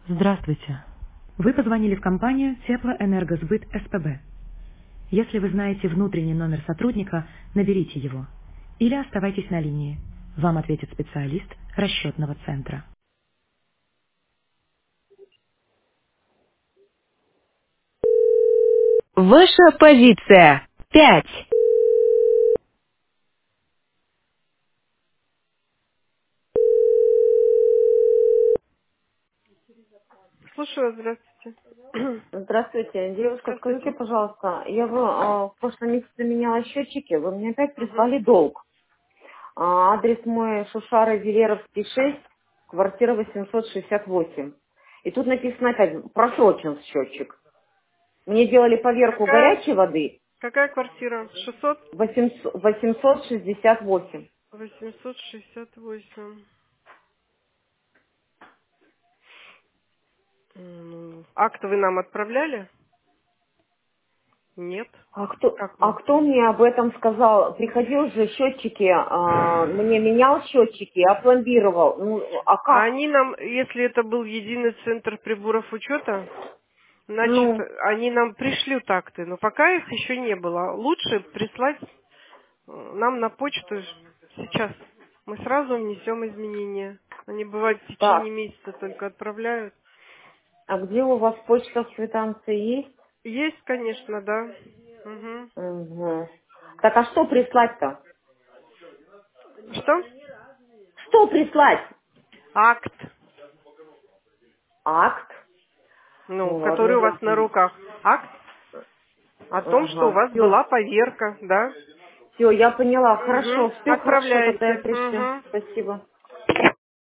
Здравствуйте. Вы позвонили в компанию Теплоэнергосбыт СПБ. Если вы знаете внутренний номер сотрудника, наберите его. Или оставайтесь на линии. Вам ответит специалист расчетного центра. Ваша позиция. 5. Слушаю, здравствуйте. Здравствуйте, девушка, скажите, Здравствуйте. пожалуйста, в прошлом месяце меняла счетчики, вы мне опять Мгм. прислали долг. Адрес мой Шушара Велеровский 6, квартира 868. И тут написано опять просрочен счетчик. Мне делали поверку Какая, горячей воды какая квартира? 600? 868. 868. Акт вы нам отправляли? Нет. Как А вы? кто мне об этом сказал? Приходил же счетчики, мне менял счетчики, опломбировал. Ну, а А как? они нам, если это был единый центр приборов учета, значит, Ну, они нам пришлют акты, но пока их еще не было. Лучше прислать нам на почту сейчас. Мы сразу внесем изменения. Они бывают в течение так. месяца только отправляют. А где у вас почта в квитанции есть? Есть, конечно, да. Мгм. Мгм. Так, а что прислать-то? Что? Что прислать? Акт, Акт? ну, Ну ладно, который у вас на руках. Акт о том, что у Ага, вас все. была поверка, да? Все, я поняла. Угу. Хорошо, все хорошо, тогда я Отправляете. пришлю. Угу. Спасибо.